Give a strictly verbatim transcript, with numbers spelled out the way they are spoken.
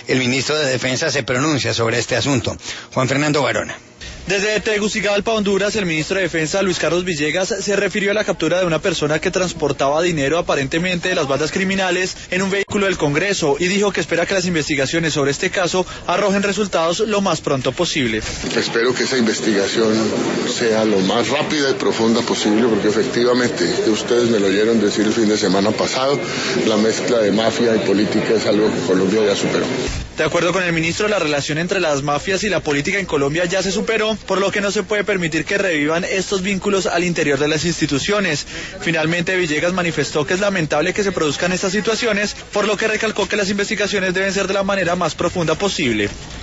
el ministro de Defensa se pronuncia sobre este asunto. Juan Fernando Barona. Desde Tegucigalpa, Honduras, el ministro de Defensa, Luis Carlos Villegas, se refirió a la captura de una persona que transportaba dinero aparentemente de las bandas criminales en un vehículo del Congreso y dijo que espera que las investigaciones sobre este caso arrojen resultados lo más pronto posible. Espero que esa investigación sea lo más rápida y profunda posible, porque efectivamente, ustedes me lo oyeron decir el fin de semana pasado, la mezcla de mafia y política es algo que Colombia ya superó. De acuerdo con el ministro, la relación entre las mafias y la política en Colombia ya se superó, por lo que no se puede permitir que revivan estos vínculos al interior de las instituciones. Finalmente, Villegas manifestó que es lamentable que se produzcan estas situaciones, por lo que recalcó que las investigaciones deben ser de la manera más profunda posible.